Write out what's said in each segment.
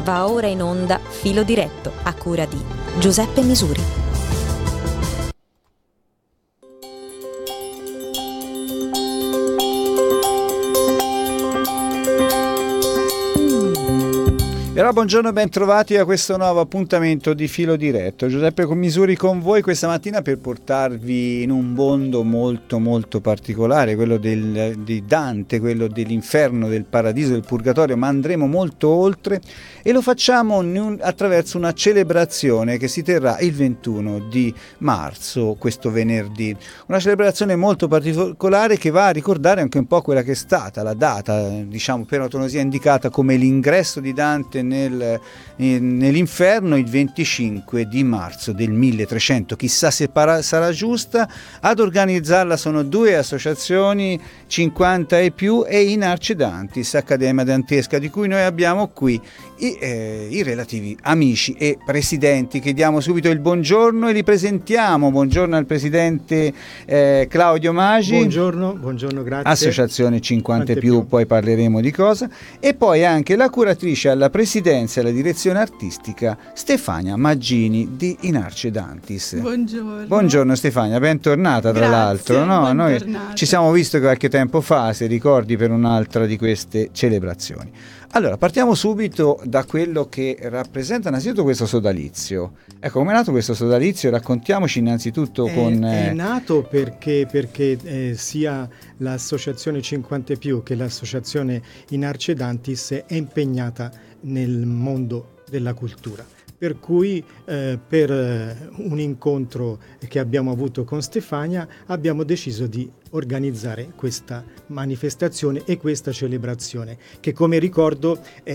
Va ora in onda Filo Diretto, a cura di Giuseppe Misuri. E allora buongiorno e ben trovati a questo nuovo appuntamento di Filo Diretto. Giuseppe Misuri con voi questa mattina per portarvi in un mondo molto molto particolare, quello di Dante, quello dell'inferno, del paradiso, del purgatorio, ma andremo molto oltre e lo facciamo attraverso una celebrazione che si terrà il 21 di marzo, questo venerdì. Una celebrazione molto particolare che va a ricordare anche un po' quella che è stata la data, diciamo per autonosia indicata come l'ingresso di Dante nell'inferno il 25 di marzo del 1300. Chissà se sarà giusta. Ad organizzarla sono due associazioni, 50 e più, e Inarche Dantis, Accademia Dantesca, di cui noi abbiamo qui i relativi amici e presidenti, che diamo subito il buongiorno e li presentiamo. Buongiorno al presidente Claudio Magi. Buongiorno, grazie. Associazione 50 e più, poi parleremo di cosa. E poi anche la curatrice alla presidenza e alla direzione artistica Stefania Maggini di Inarche Dantis. Buongiorno Stefania, bentornata tra l'altro. No? Noi ci siamo visti qualche tempo fa, se ricordi, per un'altra di queste celebrazioni. Allora, partiamo subito da quello che rappresenta innanzitutto questo sodalizio. Ecco, come è nato questo sodalizio? Raccontiamoci innanzitutto È nato perché sia l'associazione 50 più che l'associazione Inarche Dantis è impegnata nel mondo della cultura. Per cui per un incontro che abbiamo avuto con Stefania abbiamo deciso di organizzare questa manifestazione e questa celebrazione che, come ricordo,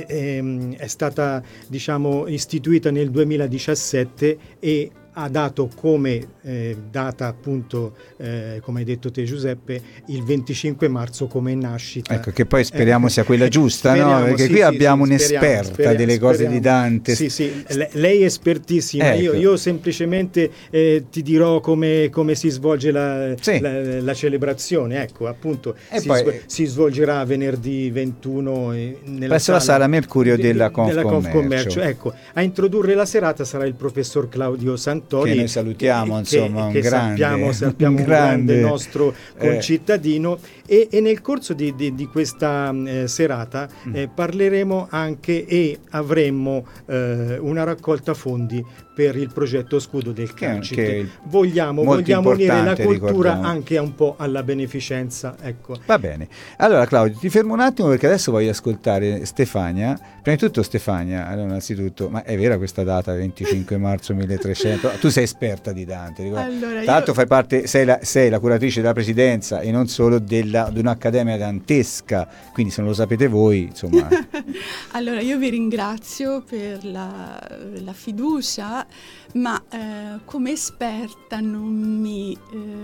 è stata istituita nel 2017 e ha dato come data, appunto, come hai detto te Giuseppe, il 25 marzo come nascita. Ecco, che poi speriamo sia quella giusta, no? Perché qui abbiamo un'esperta delle cose di Dante. Sì, lei è espertissima. Ecco. Io semplicemente ti dirò come si svolge la celebrazione. Ecco, appunto, si svolgerà venerdì 21 presso la sala Mercurio della Confcommercio. Ecco, a introdurre la serata sarà il professor Claudio Santori, che noi salutiamo, insomma, che sappiamo un grande nostro concittadino, e nel corso di questa serata parleremo anche e avremo una raccolta fondi per il progetto Scudo del Cancite. Vogliamo unire la cultura anche un po' alla beneficenza, ecco. Va bene. Allora Claudio, ti fermo un attimo perché adesso voglio ascoltare Stefania. Prima di tutto Stefania, allora, innanzitutto, ma è vera questa data, 25 marzo 1300? Tu sei esperta di Dante, allora, tra l'altro fai parte, sei la curatrice della presidenza e non solo di un'accademia dantesca, quindi se non lo sapete voi, insomma. Allora, io vi ringrazio per la fiducia, ma come esperta non mi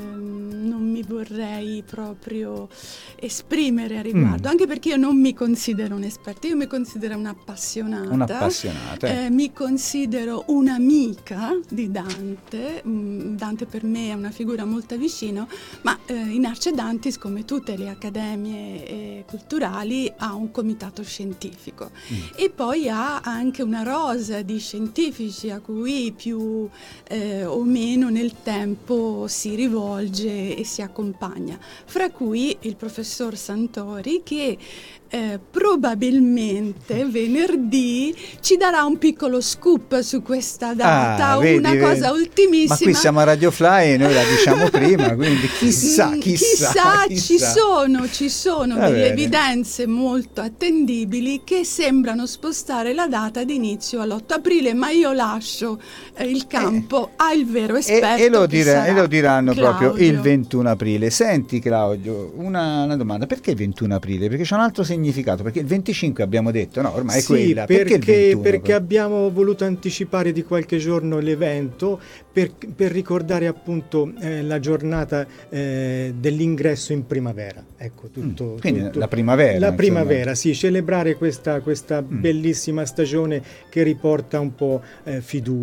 vorrei proprio esprimere a riguardo, anche perché io non mi considero un'esperta, io mi considero un'appassionata. Mi considero un'amica di Dante. Dante per me è una figura molto vicina, ma Inarche Dantis, come tutte le accademie culturali, ha un comitato scientifico e poi ha anche una rosa di scientifici a cui più o meno nel tempo si rivolge e si accompagna, fra cui il professor Santori, che probabilmente venerdì ci darà un piccolo scoop su questa data, cosa ultimissima. Ma qui siamo a Radio Fly e noi la diciamo prima, quindi chissà. Ci sono delle evidenze molto attendibile che sembrano spostare la data di inizio all'8 aprile, ma io lascio il campo al vero esperto. E lo diranno Claudio. Proprio il 21 aprile. Senti Claudio, una domanda: perché il 21 aprile? Perché c'è un altro significato, perché il 25 abbiamo detto, no, ormai è quella. Perché il 21? Perché abbiamo voluto anticipare di qualche giorno l'evento per ricordare appunto la giornata dell'ingresso in primavera. Ecco, quindi la primavera. La primavera, celebrare questa bellissima stagione che riporta un po' fiducia,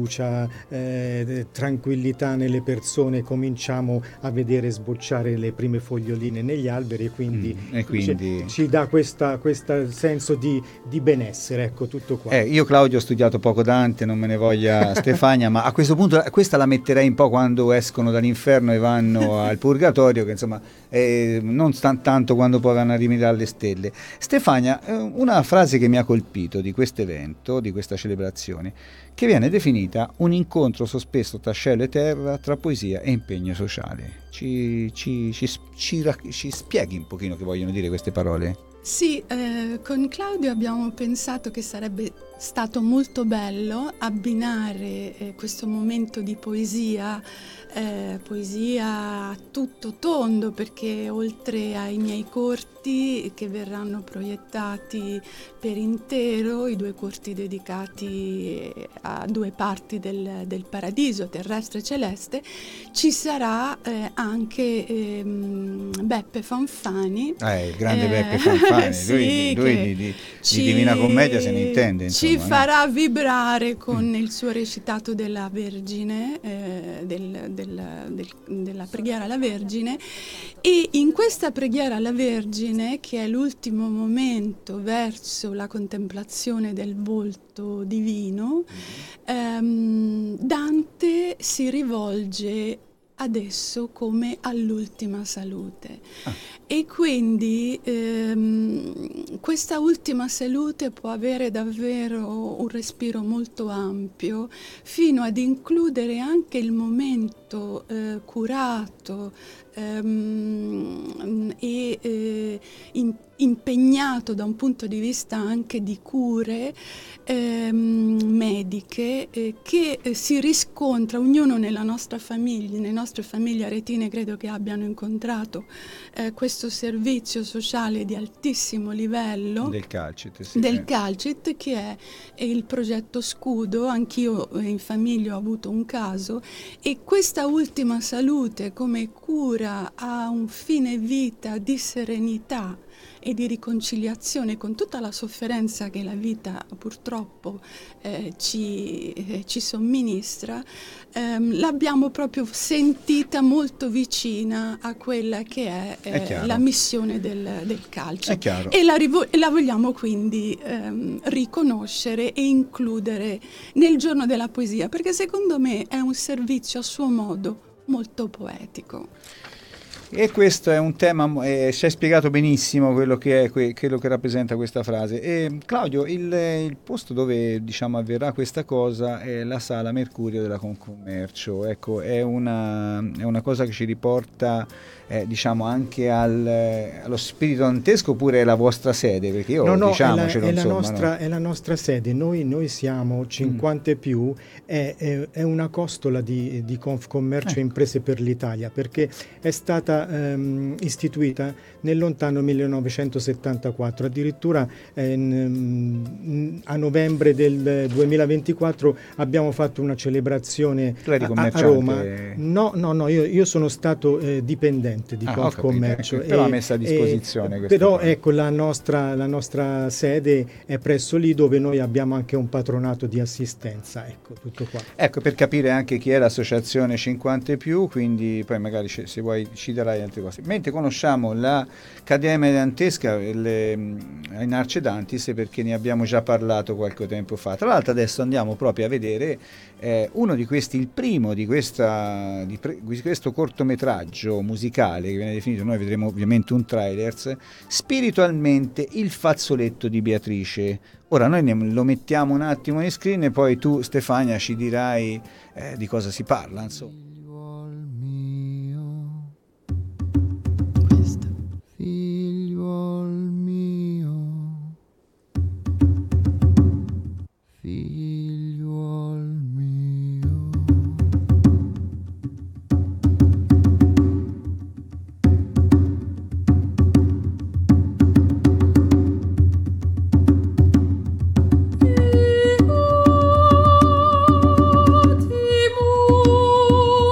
fiducia, tranquillità nelle persone, cominciamo a vedere sbocciare le prime foglioline negli alberi e quindi ci dà questo senso di benessere, ecco, tutto qua. Io Claudio ho studiato poco Dante, non me ne voglia Stefania, ma a questo punto questa la metterei un po' quando escono dall'inferno e vanno al purgatorio, che insomma non tanto quando poi vanno a rimirare alle stelle. Stefania, una frase che mi ha colpito di questo evento, di questa celebrazione, che viene definita un incontro sospeso tra cielo e terra, tra poesia e impegno sociale. Ci spieghi un pochino che vogliono dire queste parole? Sì, con Claudio abbiamo pensato che sarebbe stato molto bello abbinare questo momento di poesia a tutto tondo, perché oltre ai miei corti che verranno proiettati per intero, i 2 corti dedicati a 2 parti del paradiso terrestre e celeste, ci sarà anche Beppe Fanfani, il grande Beppe Fanfani, sì, lui di Divina Commedia se ne intende, insomma, ci farà vibrare con il suo recitato della Vergine, della preghiera alla Vergine, e in questa preghiera alla Vergine, che è l'ultimo momento verso la contemplazione del volto divino, Dante si rivolge adesso come all'ultima salute. E quindi questa ultima salute può avere davvero un respiro molto ampio, fino ad includere anche il momento curato e impegnato da un punto di vista anche di cure mediche che si riscontra ognuno nella nostra famiglia, nelle nostre famiglie aretine. Credo che abbiano incontrato questo servizio sociale di altissimo livello del Calcit, Calcit, che è il progetto Scudo. Anch'io in famiglia ho avuto un caso, e questa ultima salute come cura a un fine vita di serenità e di riconciliazione con tutta la sofferenza che la vita purtroppo ci somministra, l'abbiamo proprio sentita molto vicina a quella che è la missione del calcio, e la vogliamo quindi riconoscere e includere nel giorno della poesia, perché secondo me è un servizio a suo modo molto poetico. E questo è un tema, ci hai spiegato benissimo quello che rappresenta questa frase. E Claudio, il posto dove avverrà questa cosa è la Sala Mercurio della Confcommercio. Ecco, è una cosa che ci riporta anche allo spirito dantesco, oppure è la vostra sede? Perché io è la nostra sede. Noi siamo 50 e più, è una costola di Confcommercio Imprese per l'Italia, perché è stata istituita nel lontano 1974, addirittura a novembre del 2024 abbiamo fatto una celebrazione a Roma. No, io sono stato dipendente di Confcommercio, però messa a disposizione però ecco, la nostra sede è presso lì, dove noi abbiamo anche un patronato di assistenza, ecco, tutto qua. Ecco, per capire anche chi è l'associazione 50 e più, quindi poi magari se vuoi ci darai altre cose. Mentre conosciamo l'Accademia Dantesca in Arcedantis, perché ne abbiamo già parlato qualche tempo fa. Tra l'altro adesso andiamo proprio a vedere uno di questi, il primo di questo cortometraggio musicale che viene definito, noi vedremo ovviamente un trailer, Spiritualmente il fazzoletto di Beatrice. Ora noi lo mettiamo un attimo in screen e poi tu, Stefania, ci dirai di cosa si parla, insomma. Figliuol mio, figliuol mio, io ti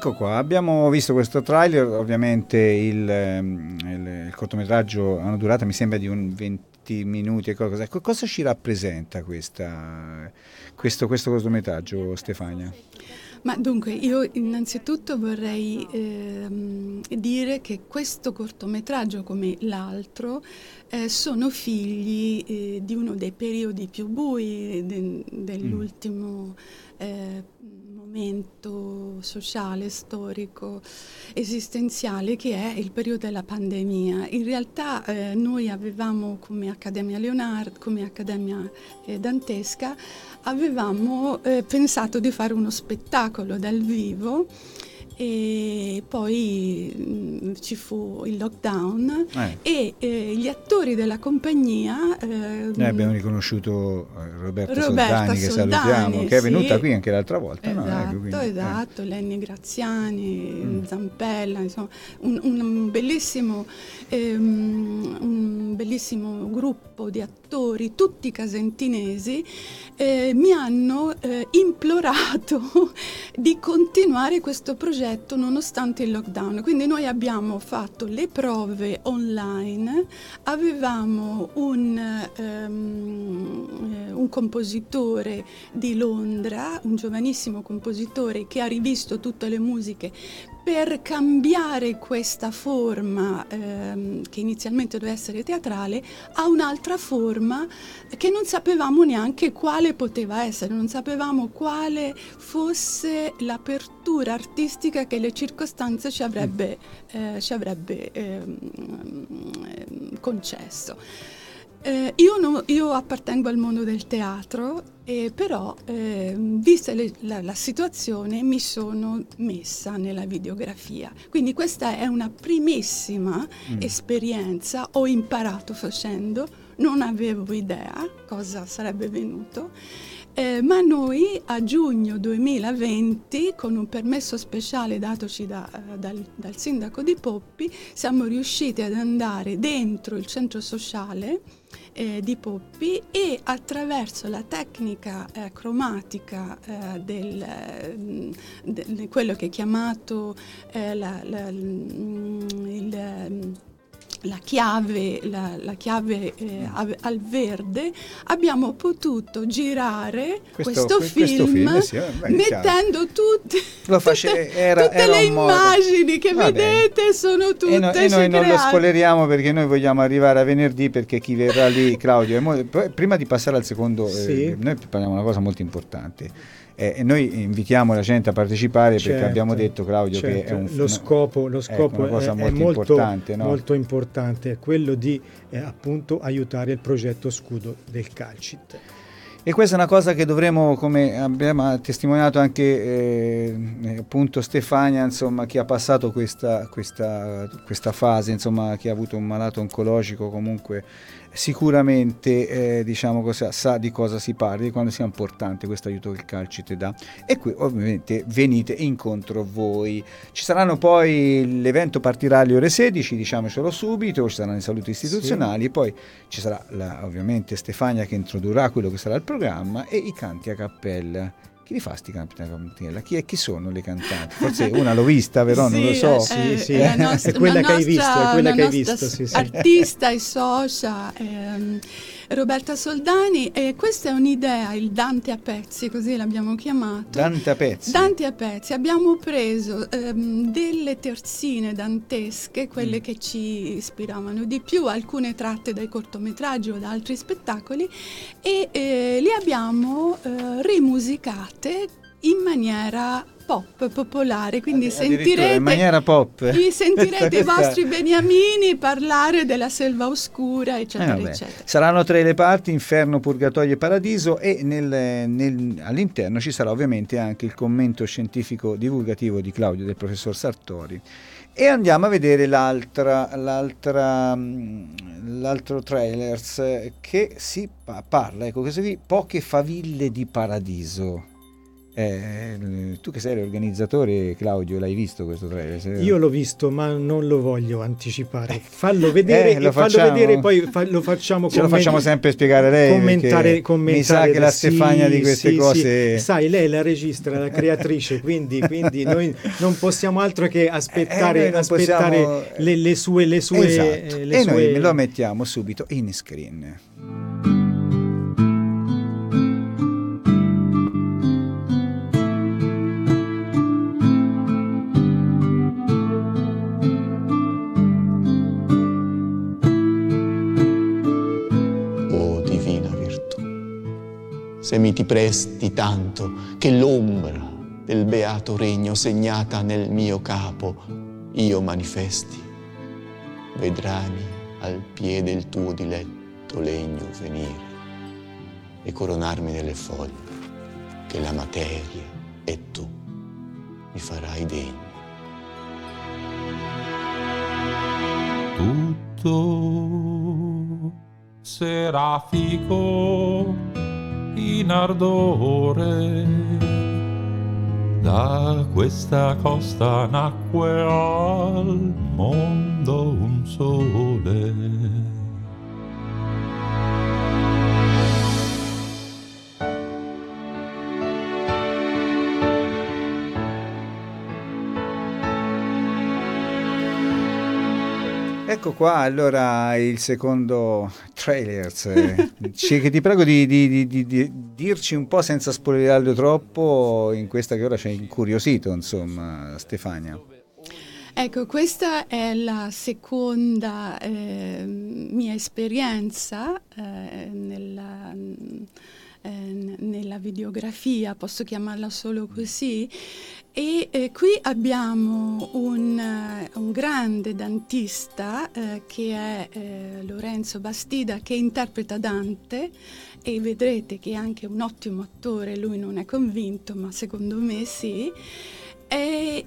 Ecco qua, abbiamo visto questo trailer, ovviamente il cortometraggio ha una durata mi sembra di un 20 minuti e qualcosa. Cosa ci rappresenta questo cortometraggio, Stefania? Ma dunque, io innanzitutto vorrei dire che questo cortometraggio, come l'altro, sono figli di uno dei periodi più bui dell'ultimo momento sociale, storico, esistenziale, che è il periodo della pandemia. In realtà noi avevamo come Accademia Leonardo, come Accademia Dantesca, avevamo pensato di fare uno spettacolo dal vivo e poi ci fu il lockdown e gli attori della compagnia noi abbiamo riconosciuto Roberta Soldani, che salutiamo, che è venuta qui anche l'altra volta, esatto, Lenny Graziani, Zampella, insomma un bellissimo gruppo di attori, tutti casentinesi, mi hanno implorato di continuare questo progetto nonostante il lockdown. Quindi noi abbiamo fatto le prove online, avevamo un compositore di Londra, un giovanissimo compositore che ha rivisto tutte le musiche per cambiare questa forma che inizialmente doveva essere teatrale a un'altra forma che non sapevamo neanche quale poteva essere, non sapevamo quale fosse l'apertura artistica che le circostanze ci avrebbe concesso. Io appartengo al mondo del teatro, però vista la situazione mi sono messa nella videografia, quindi questa è una primissima esperienza, ho imparato facendo, non avevo idea cosa sarebbe venuto. Ma noi a giugno 2020, con un permesso speciale datoci dal sindaco di Poppi, siamo riusciti ad andare dentro il centro sociale di Poppi e attraverso la tecnica cromatica quello che è chiamato la chiave al verde, abbiamo potuto girare questo film mettendo tutte le immagini che vedete sono tutte e noi non lo spoileriamo perché noi vogliamo arrivare a venerdì, perché chi verrà lì, Claudio, prima di passare al secondo noi parliamo una cosa molto importante. Noi invitiamo la gente a partecipare, perché abbiamo detto, Claudio, che è lo scopo è una cosa molto importante, no? Molto importante, è quello di appunto aiutare il progetto Scudo del Calcit. E questa è una cosa che dovremo, come abbiamo testimoniato anche appunto Stefania, insomma, chi ha passato questa fase, insomma, chi ha avuto un malato oncologico, comunque sicuramente sa di cosa si parla, di quando sia importante questo aiuto che il Calcit dà. E qui ovviamente venite incontro voi. Ci saranno poi, l'evento partirà alle ore 16, diciamocelo subito, ci saranno i saluti istituzionali, poi ci sarà ovviamente Stefania che introdurrà quello che sarà il programma e i canti a cappella. Chi li fa sti canti a cappella? Chi sono le cantanti? Forse una l'ho vista, però non lo so. È quella che hai visto, sì. Artista e socia Roberta Soldani, e questa è un'idea, il Dante a pezzi, così l'abbiamo chiamato. Dante a pezzi. Dante a pezzi. Abbiamo preso delle terzine dantesche, quelle che ci ispiravano di più, alcune tratte dai cortometraggi o da altri spettacoli, e li abbiamo rimusicate in maniera popolare, quindi sentirete in maniera pop. Sentirete i vostri beniamini parlare della selva oscura, eccetera, eccetera. Saranno 3 le parti, Inferno, Purgatorio e Paradiso, e all'interno ci sarà ovviamente anche il commento scientifico divulgativo di Claudio, del professor Sartori. E andiamo a vedere l'altro trailers che si parla, ecco, questo qui, Poche faville di paradiso. Tu che sei l'organizzatore, Claudio, l'hai visto questo trailer? Io l'ho visto, ma non lo voglio anticipare. Fallo vedere vedere, poi lo facciamo. Ce lo facciamo sempre spiegare lei. Commentare. Mi sa che la Stefania di queste cose. Sì. Sai, lei è la regista, la creatrice, quindi noi non possiamo altro che aspettare le sue. Esatto. E noi lo mettiamo subito in screen. Se mi ti presti tanto che l'ombra del beato regno segnata nel mio capo io manifesti, vedrami al piede il tuo diletto legno venire e coronarmi nelle foglie che la materia e tu mi farai degno. Tutto serafico in ardore, da questa costa nacque al mondo un sole. Ecco qua allora il secondo trailer, che ti prego di dirci un po' senza spoilerarlo troppo, in questa che ora ci ha incuriosito, insomma, Stefania. Ecco, questa è la seconda mia esperienza nella videografia, posso chiamarla solo così, e qui abbiamo un grande dantista che è Lorenzo Bastida, che interpreta Dante, e vedrete che è anche un ottimo attore, lui non è convinto, ma secondo me sì, e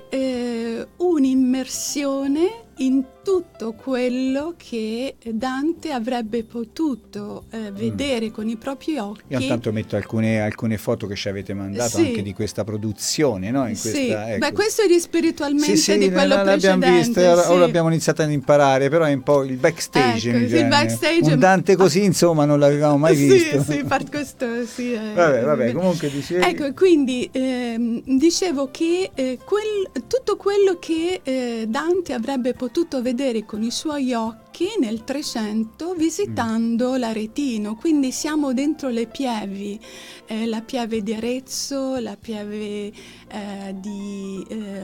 un'immersione in tutto quello che Dante avrebbe potuto vedere con i propri occhi. Io intanto metto alcune foto che ci avete mandato, sì, anche di questa produzione, no? Sì, ecco. Beh, questo è spiritualmente di quello l'abbiamo precedente. Visto, ora abbiamo iniziato ad imparare, però è un po' il backstage. Ecco, il backstage. Un Dante così, insomma, non l'avevamo mai visto. Sì, questo sì. Vabbè, comunque dicevi. Ecco, quindi dicevo che tutto quello che Dante avrebbe potuto vedere con i suoi occhi nel 300 visitando l'Aretino, quindi siamo dentro le pievi, la pieve di Arezzo, la pieve di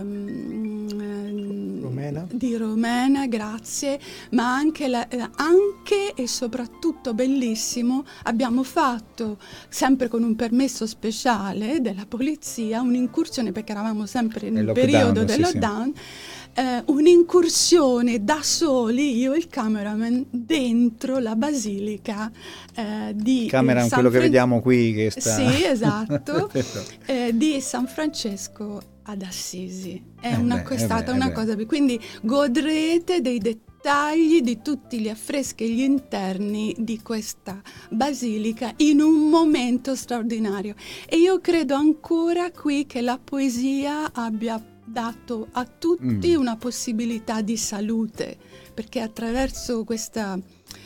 Romena, grazie, ma anche e soprattutto bellissimo, abbiamo fatto, sempre con un permesso speciale della polizia, un'incursione, perché eravamo sempre nel periodo del lockdown, un'incursione da soli, io e il cameraman, dentro la basilica di cameraman, quello che vediamo qui che sta... Sì, esatto, di San Francesco ad Assisi. È stata una cosa, quindi godrete dei dettagli di tutti gli affreschi e gli interni di questa basilica in un momento straordinario. E io credo ancora qui che la poesia abbia dato a tutti una possibilità di salute, perché attraverso questa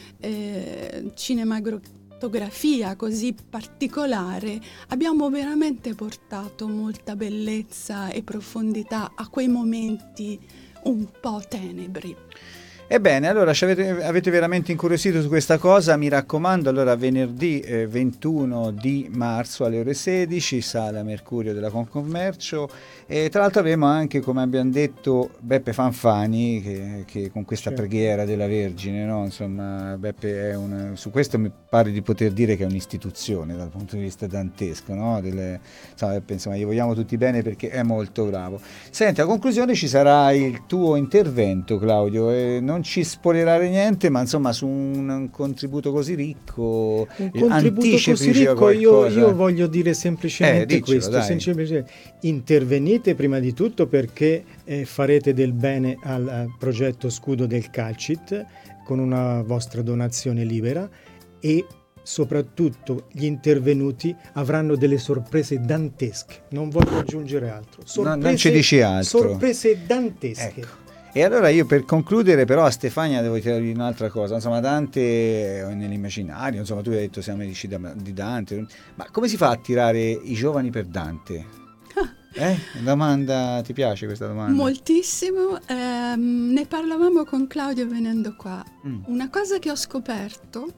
cinematografia così particolare abbiamo veramente portato molta bellezza e profondità a quei momenti un po' tenebri. Ebbene, allora avete veramente incuriosito su questa cosa, mi raccomando, allora venerdì 21 di marzo alle ore 16, Sala Mercurio della Confcommercio, e tra l'altro avremo anche, come abbiamo detto, Beppe Fanfani che con questa preghiera della Vergine, no? Insomma, Beppe è su questo mi pare di poter dire che è un'istituzione dal punto di vista dantesco, no? Insomma, gli vogliamo tutti bene perché è molto bravo. Senti, a conclusione ci sarà il tuo intervento, Claudio, non ci spoilerare niente, ma insomma su un contributo così ricco, io voglio dire semplicemente questo, semplicemente intervenite prima di tutto perché farete del bene al progetto Scudo del Calcit con una vostra donazione libera, e soprattutto gli intervenuti avranno delle sorprese dantesche. Non voglio aggiungere altro. Non ci dici altro. Sorprese dantesche. Ecco. E allora io, per concludere, però a Stefania devo dire un'altra cosa. Insomma, Dante è nell'immaginario, insomma, tu hai detto siamo amici di Dante, ma come si fa a attirare i giovani per Dante? Domanda, ti piace questa domanda? Moltissimo, ne parlavamo con Claudio venendo qua. Una cosa che ho scoperto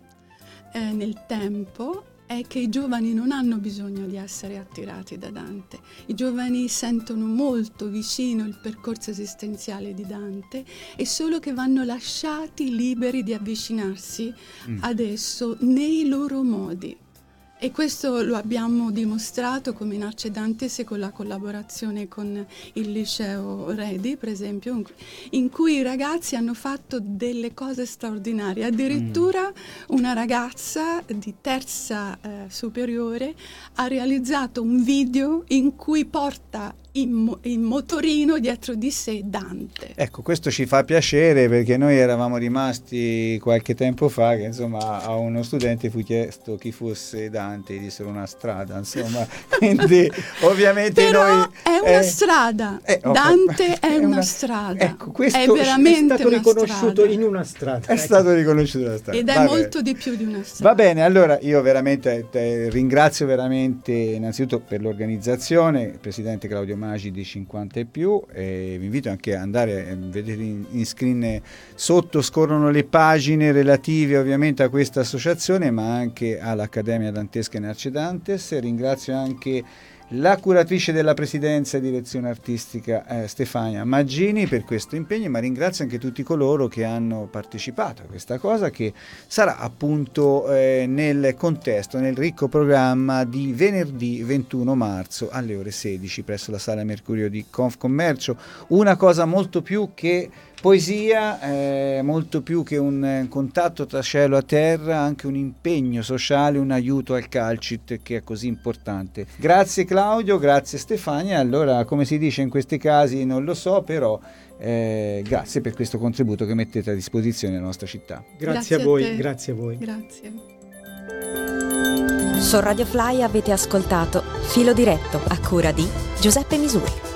nel tempo è che i giovani non hanno bisogno di essere attirati da Dante. I giovani sentono molto vicino il percorso esistenziale di Dante, e solo che vanno lasciati liberi di avvicinarsi ad esso nei loro modi. E questo lo abbiamo dimostrato come in Arcedantes con la collaborazione con il liceo Redi, per esempio, in cui i ragazzi hanno fatto delle cose straordinarie. Addirittura una ragazza di terza superiore ha realizzato un video in cui porta in motorino dietro di sé Dante. Ecco, questo ci fa piacere, perché noi eravamo rimasti qualche tempo fa che insomma a uno studente fu chiesto chi fosse Dante, gli dissero una strada, insomma, quindi ovviamente però noi è una strada, Dante è una strada, ecco, questo è veramente è stato riconosciuto in una strada, è stato riconosciuto in una strada, ed è molto di più di una strada. Va bene, allora io veramente ringrazio veramente innanzitutto per l'organizzazione il presidente Claudio Maggi di 50 e più, e vi invito anche ad andare a vedere in screen sotto, scorrono le pagine relative ovviamente a questa associazione, ma anche all'Accademia Dantesca in Arcedantes. Ringrazio anche la curatrice della presidenza e direzione artistica Stefania Maggini per questo impegno, ma ringrazio anche tutti coloro che hanno partecipato a questa cosa, che sarà appunto nel contesto, nel ricco programma di venerdì 21 marzo alle ore 16 presso la Sala Mercurio di Confcommercio. Una cosa molto più che poesia, molto più che un contatto tra cielo e terra, anche un impegno sociale, un aiuto al calcit che è così importante. Grazie Claudio, grazie Stefania. Allora, come si dice in questi casi non lo so, però grazie per questo contributo che mettete a disposizione della nostra città. Grazie a voi, grazie a voi. Grazie. Su Radio Fly avete ascoltato Filo Diretto, a cura di Giuseppe Misuri.